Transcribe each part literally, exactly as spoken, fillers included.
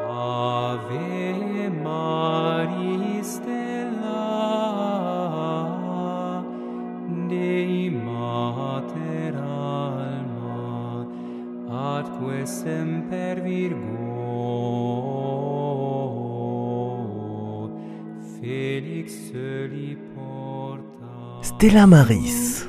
Ave Maris stella, Dei mater alma, atque semper Virgo, Felix soli porta. Stella Maris.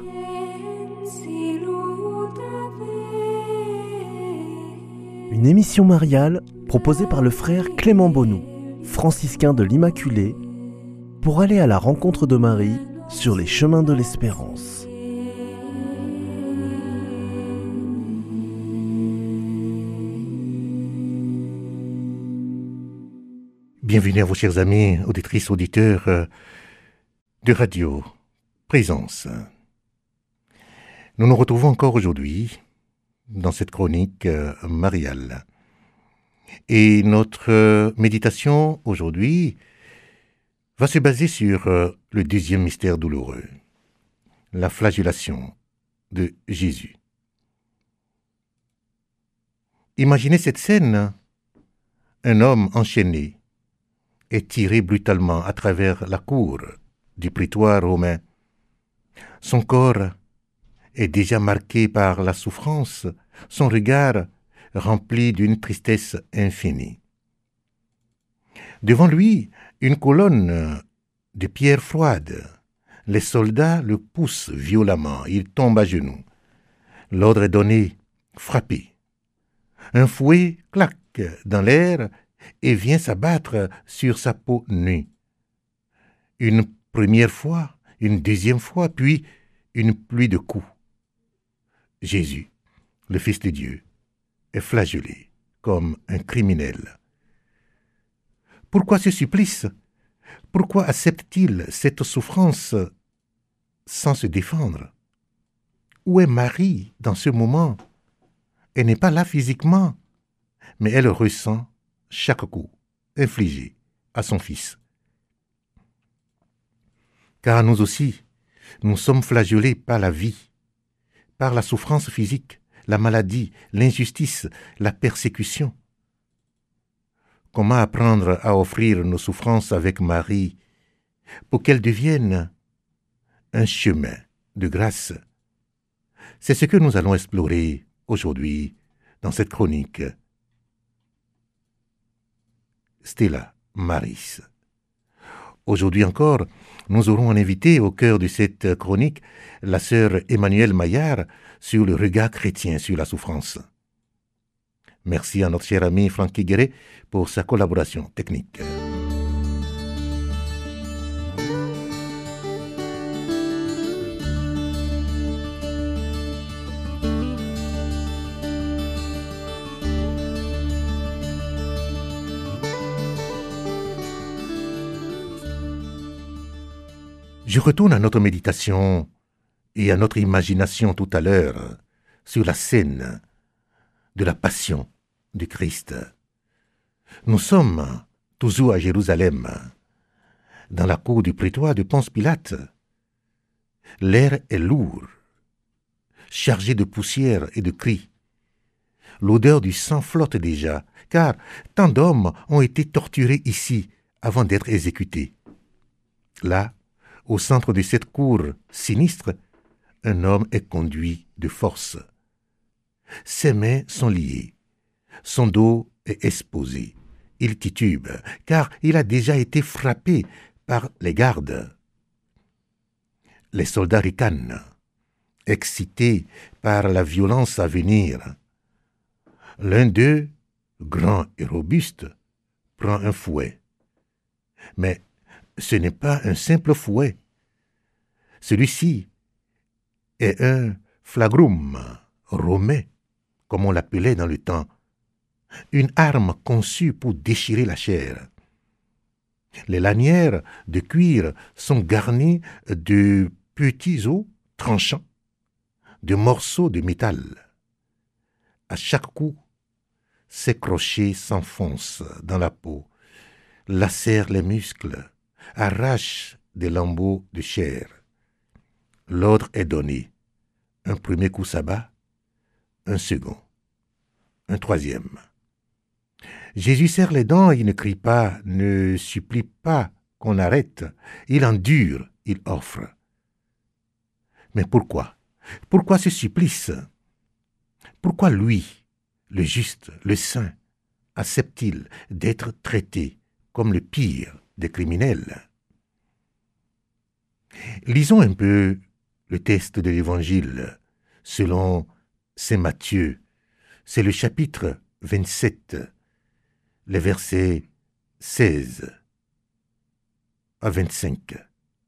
Une émission mariale proposée par le frère Clément Bonou, franciscain de l'Immaculée, pour aller à la rencontre de Marie sur les chemins de l'espérance. Bienvenue à vous, chers amis, auditrices, auditeurs euh, de Radio Présence. Nous nous retrouvons encore aujourd'hui dans cette chronique euh, mariale. Et notre euh, méditation aujourd'hui va se baser sur euh, le deuxième mystère douloureux, la flagellation de Jésus. Imaginez cette scène, un homme enchaîné est tiré brutalement à travers la cour du prétoire romain. Son corps est déjà marqué par la souffrance, son regard rempli d'une tristesse infinie. Devant lui, une colonne de pierres froides. Les soldats le poussent violemment, il tombe à genoux. L'ordre est donné, frappez. Un fouet claque dans l'air et vient s'abattre sur sa peau nue. Une première fois, une deuxième fois, puis une pluie de coups. Jésus, le Fils de Dieu, est flagellé comme un criminel. Pourquoi ce supplice? Pourquoi accepte-t-il cette souffrance sans se défendre? Où est Marie dans ce moment? Elle n'est pas là physiquement, mais elle ressent chaque coup infligé à son Fils. Car nous aussi, nous sommes flagellés par la vie, par la souffrance physique, la maladie, l'injustice, la persécution. Comment apprendre à offrir nos souffrances avec Marie pour qu'elles deviennent un chemin de grâce? C'est ce que nous allons explorer aujourd'hui dans cette chronique. Stella Maris. Aujourd'hui encore, nous aurons un invité au cœur de cette chronique, la sœur Emmanuelle Maillard, sur le regard chrétien sur la souffrance. Merci à notre cher ami Francky Guéret pour sa collaboration technique. Je retourne à notre méditation et à notre imagination tout à l'heure sur la scène de la passion du Christ. Nous sommes toujours à Jérusalem, dans la cour du prétoire de Ponce Pilate. L'air est lourd, chargé de poussière et de cris. L'odeur du sang flotte déjà, car tant d'hommes ont été torturés ici avant d'être exécutés. Là, au centre de cette cour sinistre, un homme est conduit de force. Ses mains sont liées, son dos est exposé. Il titube, car il a déjà été frappé par les gardes. Les soldats ricanent, excités par la violence à venir. L'un d'eux, grand et robuste, prend un fouet. Mais ce n'est pas un simple fouet. Celui-ci est un flagrum romain, comme on l'appelait dans le temps, une arme conçue pour déchirer la chair. Les lanières de cuir sont garnies de petits os tranchants, de morceaux de métal. À chaque coup, ces crochets s'enfoncent dans la peau, lacèrent les muscles, arrachent des lambeaux de chair. L'ordre est donné. Un premier coup s'abat, un second, un troisième. Jésus serre les dents, il ne crie pas, ne supplie pas qu'on arrête. Il endure, il offre. Mais pourquoi? Pourquoi ce supplice? Pourquoi lui, le juste, le saint, accepte-t-il d'être traité comme le pire des criminels? Lisons un peu le texte de l'Évangile selon saint Matthieu. C'est le chapitre vingt-sept, les versets seize à vingt-cinq.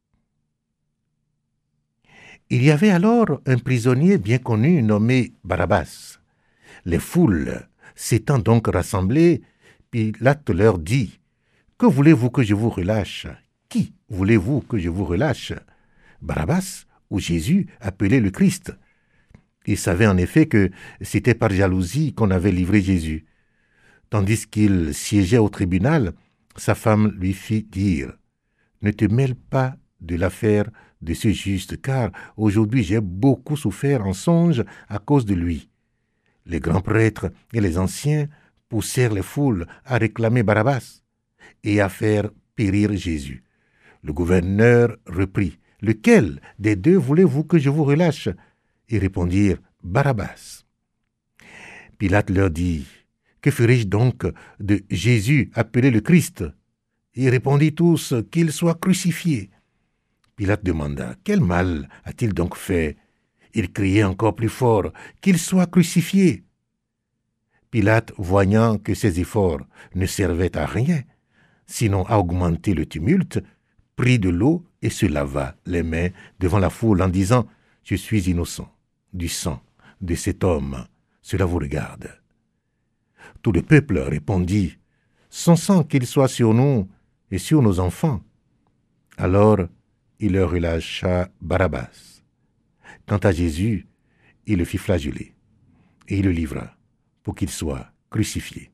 Il y avait alors un prisonnier bien connu nommé Barabbas. Les foules s'étant donc rassemblées, Pilate leur dit: « Que voulez-vous que je vous relâche? Qui voulez-vous que je vous relâche? Barabbas ou Jésus, appelé le Christ ?» Il savait en effet que c'était par jalousie qu'on avait livré Jésus. Tandis qu'il siégeait au tribunal, sa femme lui fit dire: « Ne te mêle pas de l'affaire de ce juste, car aujourd'hui j'ai beaucoup souffert en songe à cause de lui. » Les grands prêtres et les anciens poussèrent les foules à réclamer Barabbas et à faire périr Jésus. Le gouverneur reprit: « Lequel des deux voulez-vous que je vous relâche ?» Ils répondirent: « Barabbas. » Pilate leur dit: « Que ferai-je donc de Jésus appelé le Christ ?» Ils répondirent tous: « Qu'il soit crucifié. » Pilate demanda: « Quel mal a-t-il donc fait ?» Il criait encore plus fort: « Qu'il soit crucifié. » Pilate, voyant que ses efforts ne servaient à rien, sinon à augmenter le tumulte, prit de l'eau et se lava les mains devant la foule en disant: « Je suis innocent du sang de cet homme, cela vous regarde. » Tout le peuple répondit: « Son sang qu'il soit sur nous et sur nos enfants. » Alors il leur relâcha Barabbas. Quant à Jésus, il le fit flageller et il le livra pour qu'il soit crucifié.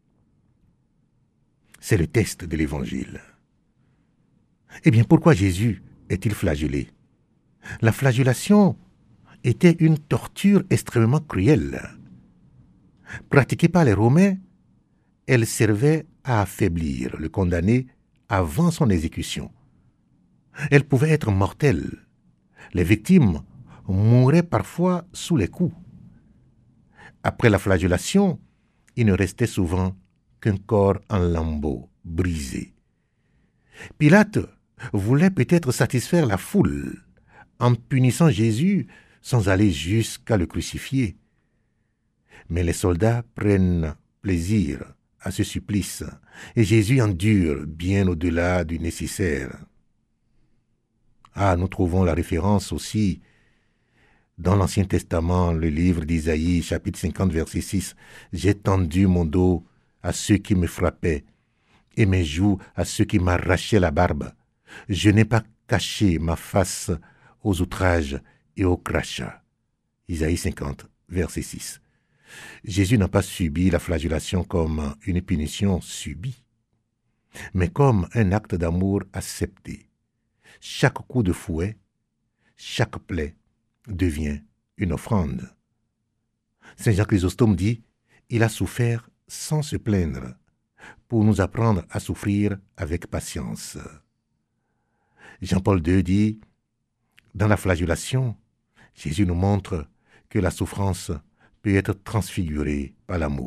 C'est le texte de l'Évangile. Eh bien, pourquoi Jésus est-il flagellé? La flagellation était une torture extrêmement cruelle. Pratiquée par les Romains, elle servait à affaiblir le condamné avant son exécution. Elle pouvait être mortelle. Les victimes mouraient parfois sous les coups. Après la flagellation, il ne restait souvent qu'un corps en lambeaux, brisé. Pilate voulait peut-être satisfaire la foule en punissant Jésus sans aller jusqu'à le crucifier. Mais les soldats prennent plaisir à ce supplice et Jésus endure bien au-delà du nécessaire. Ah, nous trouvons la référence aussi dans l'Ancien Testament, le livre d'Isaïe, chapitre cinquante, verset six. « J'ai tendu mon dos à ceux qui me frappaient et mes joues à ceux qui m'arrachaient la barbe. Je n'ai pas caché ma face aux outrages et aux crachats. » Isaïe cinquante, verset six. Jésus n'a pas subi la flagellation comme une punition subie, mais comme un acte d'amour accepté. Chaque coup de fouet, chaque plaie devient une offrande. Saint Jean Chrysostome dit: « Il a souffert sans se plaindre, pour nous apprendre à souffrir avec patience. » Jean-Paul deux dit: « Dans la flagellation, Jésus nous montre que la souffrance peut être transfigurée par l'amour. »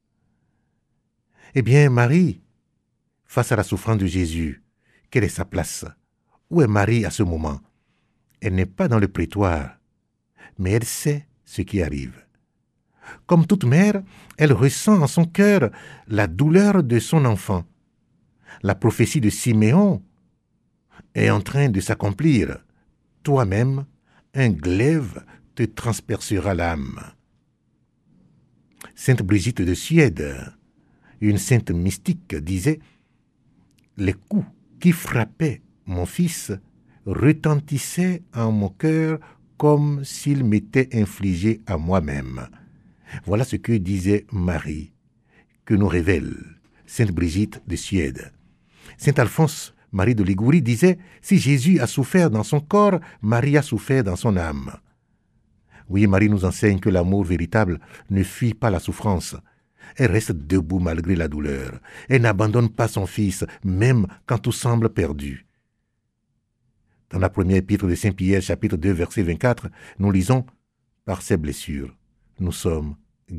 Eh bien, Marie, face à la souffrance de Jésus, quelle est sa place? Où est Marie à ce moment? Elle n'est pas dans le prétoire, mais elle sait ce qui arrive. Comme toute mère, elle ressent en son cœur la douleur de son enfant. La prophétie de Siméon est en train de s'accomplir. Toi-même, un glaive te transpercera l'âme. Sainte Brigitte de Suède, une sainte mystique, disait: « Les coups qui frappaient mon fils retentissaient en mon cœur comme s'ils m'étaient infligés à moi-même. » Voilà ce que disait Marie, que nous révèle Sainte Brigitte de Suède. Saint Alphonse Marie de Ligurie disait: « Si Jésus a souffert dans son corps, Marie a souffert dans son âme. » Oui, Marie nous enseigne que l'amour véritable ne fuit pas la souffrance, Elle reste debout malgré la douleur. Elle n'abandonne pas son fils, même quand tout semble perdu. Dans la première épître de Saint Pierre, chapitre deux, verset vingt-quatre, nous lisons « Par ses blessures, nous sommes guéris ».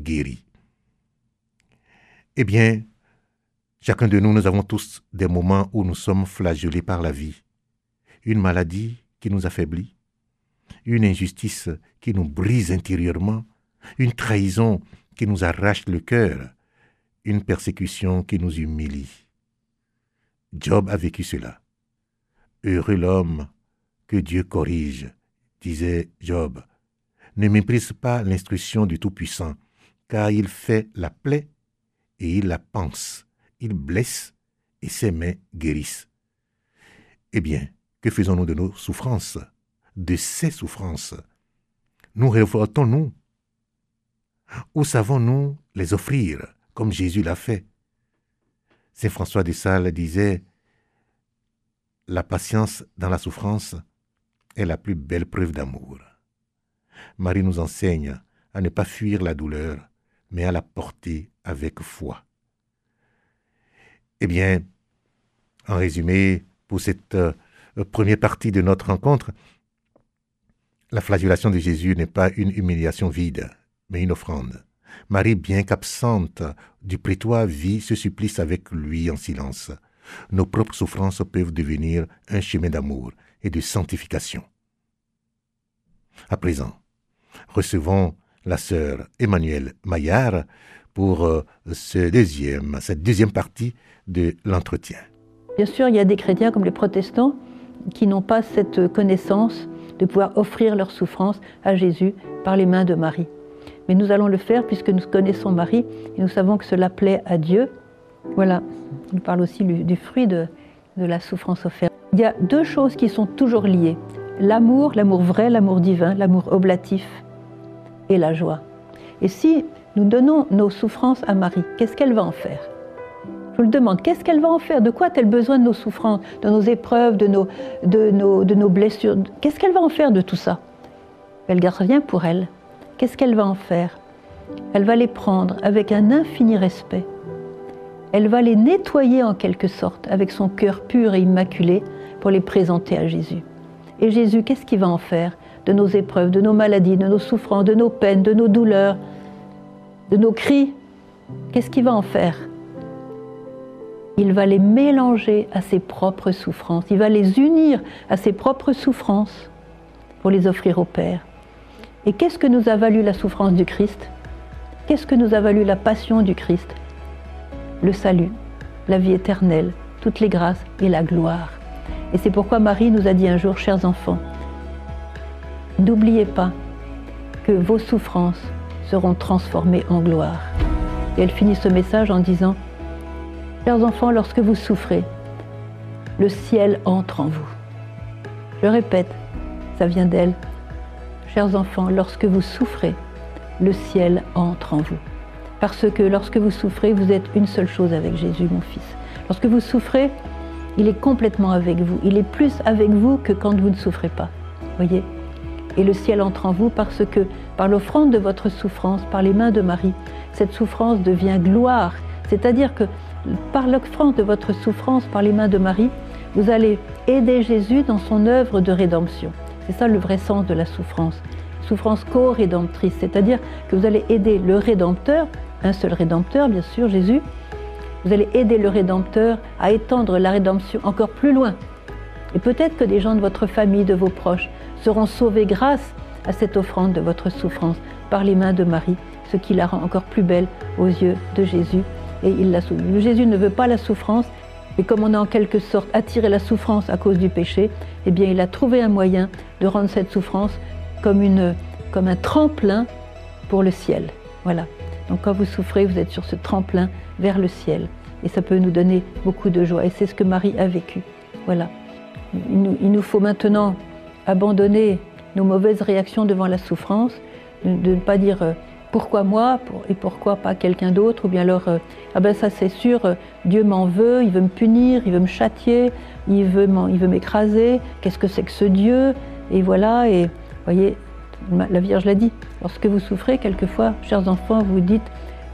Eh bien, chacun de nous, nous avons tous des moments où nous sommes flagellés par la vie. Une maladie qui nous affaiblit, une injustice qui nous brise intérieurement, une trahison qui nous arrache le cœur, une persécution qui nous humilie. Job a vécu cela. Heureux l'homme que Dieu corrige, disait Job. Ne méprise pas l'instruction du Tout-Puissant, car il fait la plaie et il la panse, il blesse et ses mains guérissent. Eh bien, que faisons-nous de nos souffrances, de ces souffrances? Nous révoltons-nous? Ou savons-nous les offrir, comme Jésus l'a fait? Saint François de Sales disait « La patience dans la souffrance est la plus belle preuve d'amour. » Marie nous enseigne à ne pas fuir la douleur, mais à la porter avec foi. Eh bien, en résumé, pour cette euh, première partie de notre rencontre, la flagellation de Jésus n'est pas une humiliation vide, mais une offrande. Marie, bien qu'absente du prétoire, vit ce supplice avec lui en silence. Nos propres souffrances peuvent devenir un chemin d'amour et de sanctification. À présent, recevons la sœur Emmanuelle Maillard pour euh, ce deuxième, cette deuxième partie de l'entretien. Bien sûr, il y a des chrétiens comme les protestants qui n'ont pas cette connaissance de pouvoir offrir leur souffrance à Jésus par les mains de Marie. Mais nous allons le faire puisque nous connaissons Marie et nous savons que cela plaît à Dieu. Voilà, il parle aussi du, du fruit de, de la souffrance offerte. Il y a deux choses qui sont toujours liées. L'amour, l'amour vrai, l'amour divin, l'amour oblatif et la joie. Et si nous donnons nos souffrances à Marie, qu'est-ce qu'elle va en faire? Je vous le demande, qu'est-ce qu'elle va en faire? De quoi a-t-elle besoin de nos souffrances, de nos épreuves, de nos, de nos, de nos blessures? Qu'est-ce qu'elle va en faire de tout ça? Elle ne garde rien pour elle. Qu'est-ce qu'elle va en faire? Elle va les prendre avec un infini respect. Elle va les nettoyer en quelque sorte avec son cœur pur et immaculé pour les présenter à Jésus. Et Jésus, qu'est-ce qu'il va en faire de nos épreuves, de nos maladies, de nos souffrances, de nos peines, de nos douleurs, de nos cris? Qu'est-ce qu'il va en faire? Il va les mélanger à ses propres souffrances. Il va les unir à ses propres souffrances pour les offrir au Père. Et qu'est-ce que nous a valu la souffrance du Christ? Qu'est-ce que nous a valu la passion du Christ? Le salut, la vie éternelle, toutes les grâces et la gloire. Et c'est pourquoi Marie nous a dit un jour, chers enfants, n'oubliez pas que vos souffrances seront transformées en gloire. Et elle finit ce message en disant, chers enfants, lorsque vous souffrez, le ciel entre en vous. Je répète, ça vient d'elle. Chers enfants, lorsque vous souffrez, le ciel entre en vous. Parce que lorsque vous souffrez, vous êtes une seule chose avec Jésus, mon fils. Lorsque vous souffrez, il est complètement avec vous. Il est plus avec vous que quand vous ne souffrez pas. Voyez? Et le ciel entre en vous parce que, par l'offrande de votre souffrance, par les mains de Marie, cette souffrance devient gloire. C'est-à-dire que, par l'offrande de votre souffrance, par les mains de Marie, vous allez aider Jésus dans son œuvre de rédemption. C'est ça le vrai sens de la souffrance. Souffrance co-rédemptrice, c'est-à-dire que vous allez aider le Rédempteur, un seul Rédempteur, bien sûr, Jésus. Vous allez aider le Rédempteur à étendre la rédemption encore plus loin. Et peut-être que des gens de votre famille, de vos proches, seront sauvés grâce à cette offrande de votre souffrance par les mains de Marie, ce qui la rend encore plus belle aux yeux de Jésus. Et il la sauve. Jésus ne veut pas la souffrance, et comme on a en quelque sorte attiré la souffrance à cause du péché, eh bien il a trouvé un moyen de rendre cette souffrance comme, une, comme un tremplin pour le ciel. Voilà. Donc quand vous souffrez, vous êtes sur ce tremplin vers le ciel. Et ça peut nous donner beaucoup de joie. Et c'est ce que Marie a vécu. Voilà. Il nous, il nous faut maintenant abandonner nos mauvaises réactions devant la souffrance, de ne pas dire euh, pourquoi moi pour, et pourquoi pas quelqu'un d'autre, ou bien alors euh, ah ben ça c'est sûr, euh, Dieu m'en veut, il veut me punir, il veut me châtier, il veut m'écraser, qu'est-ce que c'est que ce Dieu? Et voilà, et vous voyez, la Vierge l'a dit, lorsque vous souffrez, quelquefois, chers enfants, vous dites,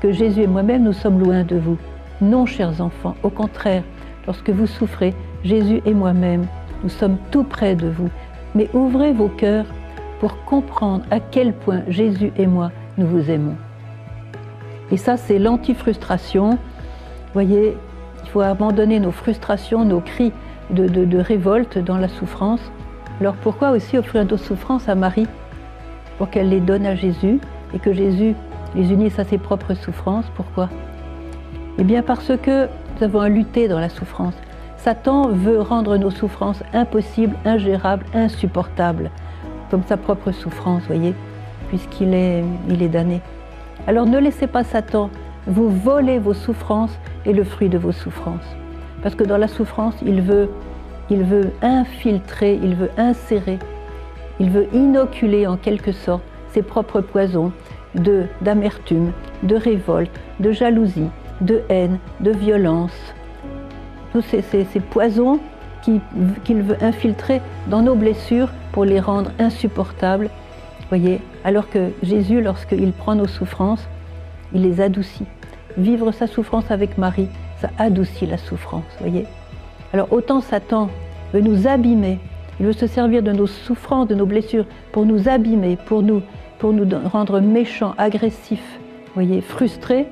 que Jésus et moi-même, nous sommes loin de vous. Non, chers enfants, au contraire, lorsque vous souffrez, Jésus et moi-même, nous sommes tout près de vous. Mais ouvrez vos cœurs pour comprendre à quel point Jésus et moi, nous vous aimons. Et ça, c'est l'anti-frustration. Vous voyez, il faut abandonner nos frustrations, nos cris de, de, de révolte dans la souffrance. Alors pourquoi aussi offrir nos souffrances à Marie? Pour qu'elle les donne à Jésus et que Jésus les unisse à ses propres souffrances. Pourquoi? Eh bien parce que nous avons à lutter dans la souffrance. Satan veut rendre nos souffrances impossibles, ingérables, insupportables, comme sa propre souffrance, voyez, puisqu'il est, il est damné. Alors ne laissez pas Satan vous voler vos souffrances et le fruit de vos souffrances. Parce que dans la souffrance, il veut, il veut infiltrer, il veut insérer, il veut inoculer en quelque sorte ses propres poisons de, d'amertume, de révolte, de jalousie, de haine, de violence. Tous ces, ces, ces poisons qu'il qui veut infiltrer dans nos blessures pour les rendre insupportables. Voyez, alors que Jésus, lorsqu'il prend nos souffrances, il les adoucit. Vivre sa souffrance avec Marie, ça adoucit la souffrance, voyez. Alors autant Satan veut nous abîmer, il veut se servir de nos souffrances, de nos blessures, pour nous abîmer, pour nous, pour nous rendre méchants, agressifs, voyez, frustrés.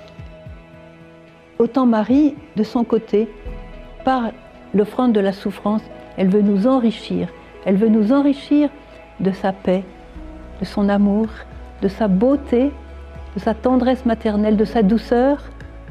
Autant Marie, de son côté, par l'offrande de la souffrance, elle veut nous enrichir. Elle veut nous enrichir de sa paix, de son amour, de sa beauté, de sa tendresse maternelle, de sa douceur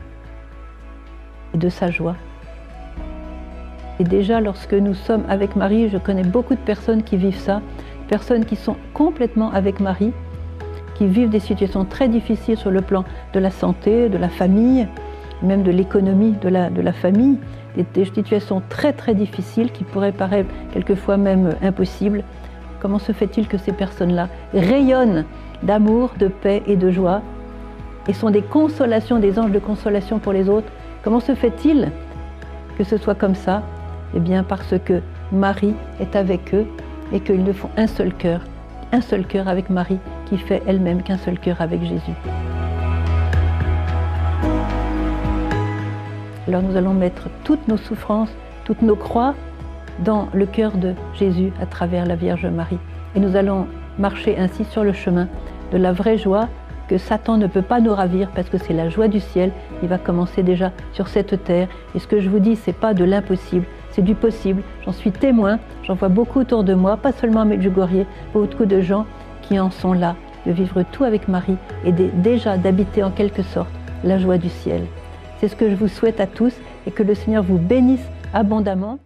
et de sa joie. Et déjà, lorsque nous sommes avec Marie, je connais beaucoup de personnes qui vivent ça, personnes qui sont complètement avec Marie, qui vivent des situations très difficiles sur le plan de la santé, de la famille, même de l'économie de la, de la famille, des, des situations très très difficiles qui pourraient paraître quelquefois même impossibles. Comment se fait-il que ces personnes-là rayonnent d'amour, de paix et de joie et sont des consolations, des anges de consolation pour les autres? Comment se fait-il que ce soit comme ça? Eh bien parce que Marie est avec eux et qu'ils ne font un seul cœur, un seul cœur avec Marie qui fait elle-même qu'un seul cœur avec Jésus. Alors nous allons mettre toutes nos souffrances, toutes nos croix dans le cœur de Jésus à travers la Vierge Marie. Et nous allons marcher ainsi sur le chemin de la vraie joie que Satan ne peut pas nous ravir parce que c'est la joie du ciel. Il va commencer déjà sur cette terre. Et ce que je vous dis, c'est pas de l'impossible, c'est du possible. J'en suis témoin, j'en vois beaucoup autour de moi, pas seulement à Medjugorje, beaucoup de gens qui en sont là, de vivre tout avec Marie et de, déjà d'habiter en quelque sorte la joie du ciel. C'est ce que je vous souhaite à tous et que le Seigneur vous bénisse abondamment.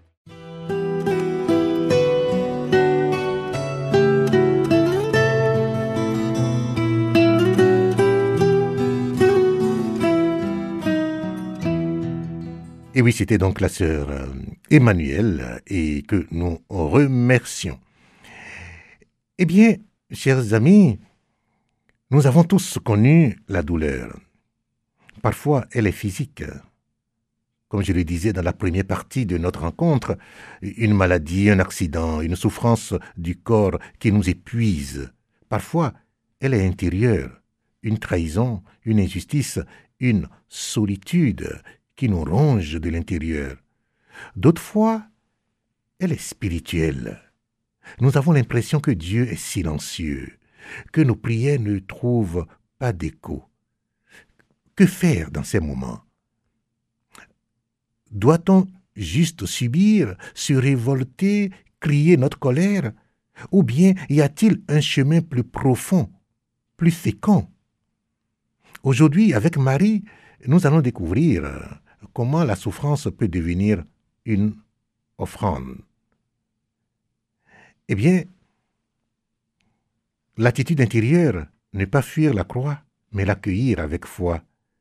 Et oui, c'était donc la sœur euh, Emmanuelle et que nous remercions. Eh bien, chers amis, nous avons tous connu la douleur. Parfois, elle est physique. Comme je le disais dans la première partie de notre rencontre, une maladie, un accident, une souffrance du corps qui nous épuise. Parfois, elle est intérieure. Une trahison, une injustice, une solitude qui nous ronge de l'intérieur. D'autres fois, elle est spirituelle. Nous avons l'impression que Dieu est silencieux, que nos prières ne trouvent pas d'écho. Que faire dans ces moments? Doit-on juste subir, se révolter, crier notre colère? Ou bien y a-t-il un chemin plus profond, plus fécond? Aujourd'hui, avec Marie, nous allons découvrir comment la souffrance peut devenir une offrande. Eh bien, l'attitude intérieure, ne pas fuir la croix, mais l'accueillir avec foi.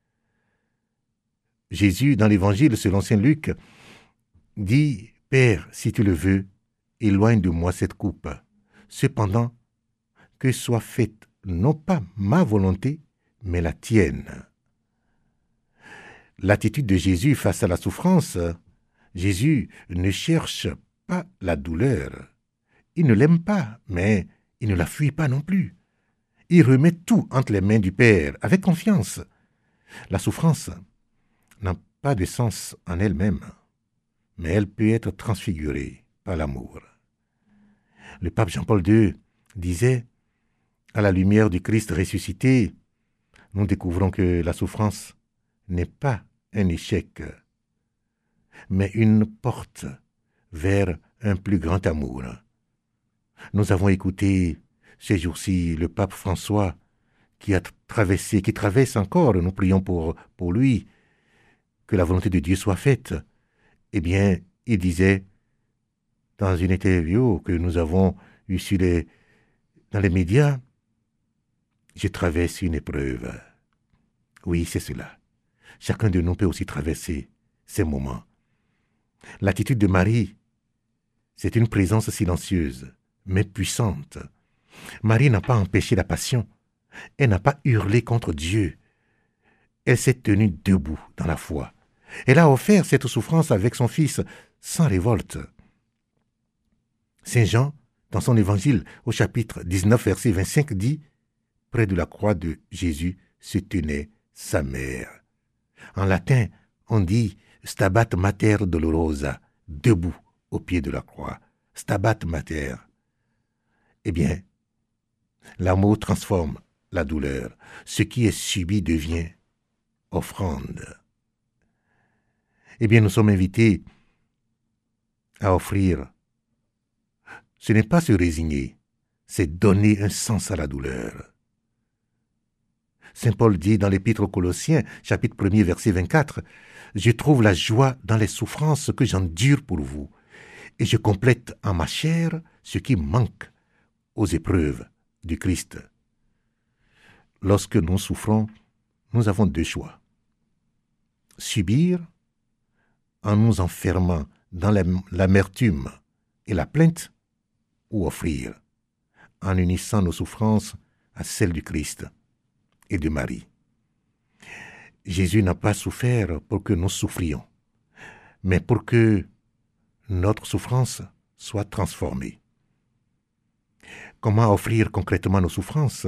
Jésus, dans l'Évangile selon saint Luc, dit « Père, si tu le veux, éloigne de moi cette coupe. Cependant, que soit faite non pas ma volonté, mais la tienne. » L'attitude de Jésus face à la souffrance, Jésus ne cherche pas la douleur. Il ne l'aime pas, mais il ne la fuit pas non plus. Il remet tout entre les mains du Père avec confiance. La souffrance n'a pas de sens en elle-même, mais elle peut être transfigurée par l'amour. Le pape Jean-Paul deux disait, à la lumière du Christ ressuscité, nous découvrons que la souffrance n'est pas un échec, mais une porte vers un plus grand amour. Nous avons écouté ces jours-ci le pape François qui a traversé, qui traverse encore, nous prions pour, pour lui, que la volonté de Dieu soit faite. Eh bien, il disait, dans une interview que nous avons eue sur les, dans les médias, je traverse une épreuve. Oui, c'est cela. Chacun de nous peut aussi traverser ces moments. L'attitude de Marie, c'est une présence silencieuse, mais puissante. Marie n'a pas empêché la passion. Elle n'a pas hurlé contre Dieu. Elle s'est tenue debout dans la foi. Elle a offert cette souffrance avec son Fils sans révolte. Saint Jean, dans son évangile au chapitre dix-neuf, verset vingt-cinq, dit « Près de la croix de Jésus se tenait sa mère ». En latin, on dit « Stabat mater dolorosa », debout au pied de la croix. « Stabat mater ». Eh bien, l'amour transforme la douleur. Ce qui est subi devient offrande. Eh bien, nous sommes invités à offrir. Ce n'est pas se résigner, c'est donner un sens à la douleur. Saint Paul dit dans l'Épître aux Colossiens, chapitre premier, verset vingt-quatre, « Je trouve la joie dans les souffrances que j'endure pour vous, et je complète en ma chair ce qui manque aux épreuves du Christ. » Lorsque nous souffrons, nous avons deux choix. Subir en nous enfermant dans l'amertume et la plainte, ou offrir en unissant nos souffrances à celles du Christ et de Marie. Jésus n'a pas souffert pour que nous souffrions, mais pour que notre souffrance soit transformée. Comment offrir concrètement nos souffrances?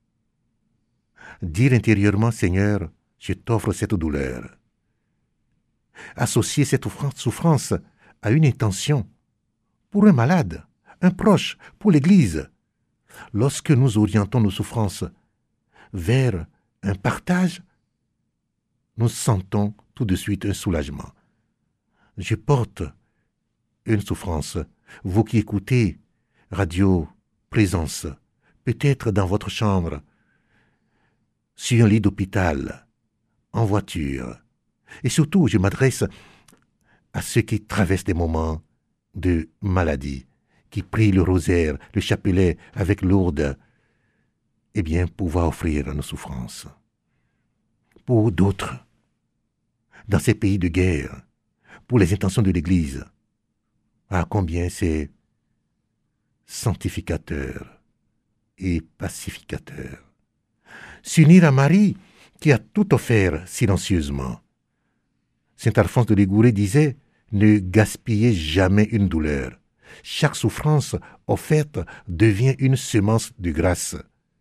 Dire intérieurement, Seigneur, je t'offre cette douleur. Associer cette souffrance à une intention pour un malade, un proche, pour l'Église. Lorsque nous orientons nos souffrances vers un partage, nous sentons tout de suite un soulagement. Je porte une souffrance. Vous qui écoutez Radio Présence, peut-être dans votre chambre, sur un lit d'hôpital, en voiture. Et surtout, je m'adresse à ceux qui traversent des moments de maladie, qui prient le rosaire, le chapelet avec lourde, eh bien, pouvoir offrir nos souffrances. Pour d'autres, dans ces pays de guerre, pour les intentions de l'Église, ah, combien c'est sanctificateur et pacificateur. S'unir à Marie, qui a tout offert silencieusement. Saint Alphonse de Liguori disait « Ne gaspillez jamais une douleur. Chaque souffrance offerte devient une semence de grâce. »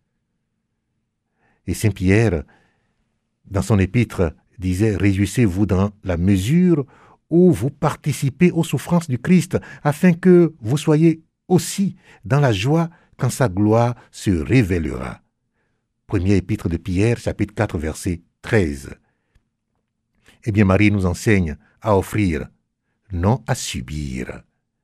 Et Saint Pierre, dans son épître, disait « Réjouissez-vous dans la mesure où vous participez aux souffrances du Christ, afin que vous soyez aussi dans la joie quand sa gloire se révélera. » Premier épître de Pierre, chapitre quatre, verset treize. Eh bien, Marie nous enseigne à offrir, non à subir.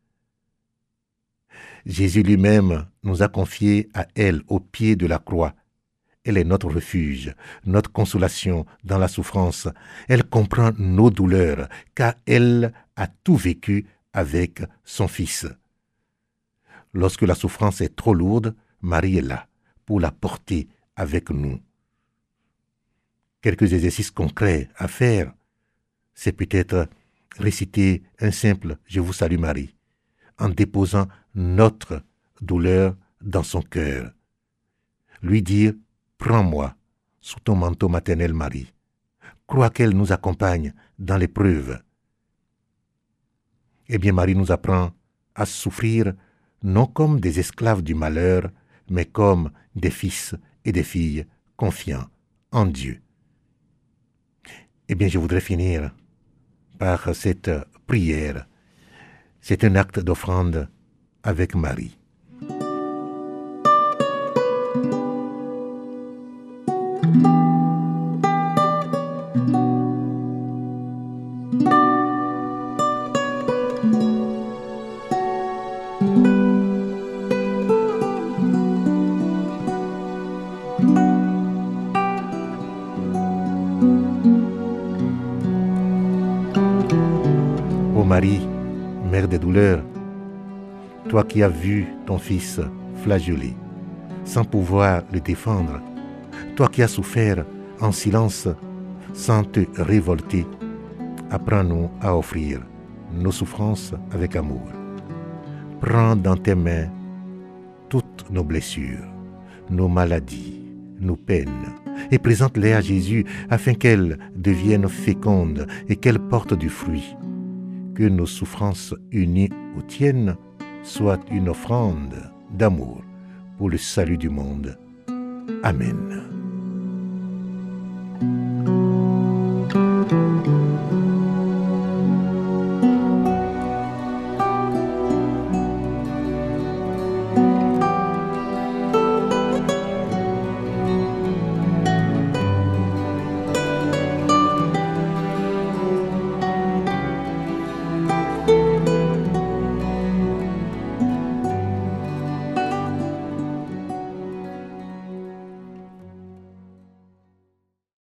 Jésus lui-même nous a confiés à elle au pied de la croix. Elle est notre refuge, notre consolation dans la souffrance. Elle comprend nos douleurs, car elle a tout vécu avec son Fils. Lorsque la souffrance est trop lourde, Marie est là pour la porter avec nous. Quelques exercices concrets à faire, c'est peut-être réciter un simple « Je vous salue Marie » en déposant notre douleur dans son cœur. Lui dire « Prends-moi sous ton manteau maternel Marie ». Crois qu'elle nous accompagne dans l'épreuve. Eh bien, Marie nous apprend à souffrir non comme des esclaves du malheur, mais comme des fils et des filles confiants en Dieu. Eh bien, je voudrais finir par cette prière. C'est un acte d'offrande avec Marie. Ô Marie, mère des douleurs, toi qui as vu ton fils flagellé, sans pouvoir le défendre, toi qui as souffert en silence, sans te révolter, apprends-nous à offrir nos souffrances avec amour. Prends dans tes mains toutes nos blessures, nos maladies, nos peines, et présente-les à Jésus afin qu'elles deviennent fécondes et qu'elles portent du fruit. Que nos souffrances unies aux tiennes soient une offrande d'amour pour le salut du monde. Amen.